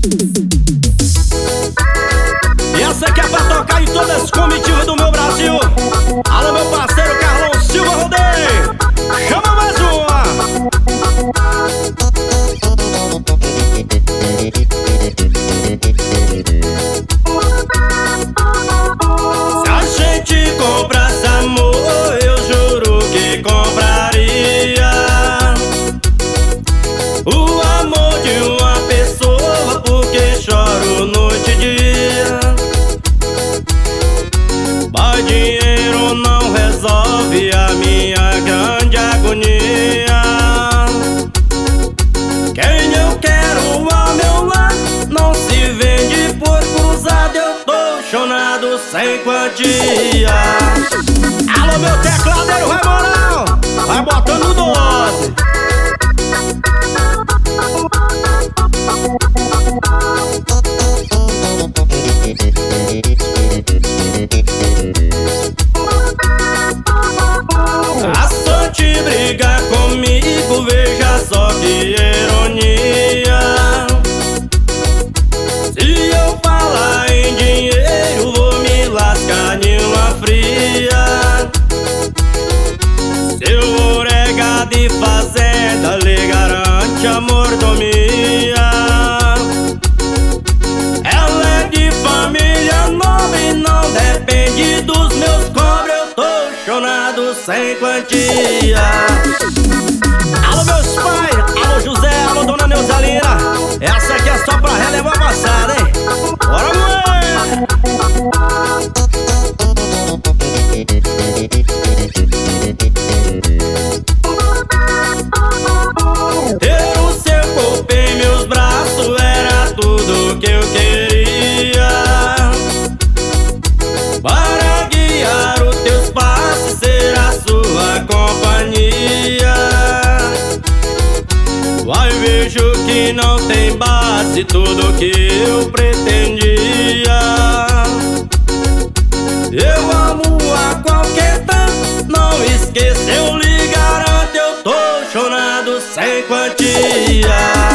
E essa aqui é pra tocar em todas as comitivas do meu Brasil. Alô, meu parceiro Carlão Silva Rodeio. Chama mais uma. Se a gente comprasse amor, eu juro que compraria o amor de uma pessoa, porque choro noite e dia. Mas dinheiro não resolve a minha grande agonia. Quem eu quero ao meu lado não se vende por cruzado. Eu tô chonado sem quantia. Alô, meu tecladeiro, vai moral, vai botando dose. A sorte briga comigo, veja só que ironia. Se eu falar em dinheiro, vou me lascar em uma fria. Seu orega de fazenda lhe garante a mordomia. Ela é de família nobre, não depende dos meus cobres. Eu tô chonado sem quantia. Alô, meus pais, alô, José, alô, dona Neuzelina. Essa aqui é só pra relevar a passada, hein? Bora, mulher! Ter o seu corpo em meus braços era tudo que eu queria. Para guiar os teus passos, ser a sua companhia. Vai, vejo que não tem base tudo que eu pretendia. Eu amo a qualquer tanto, não esqueça, eu lhe garanto. Eu tô chorando sem quantia.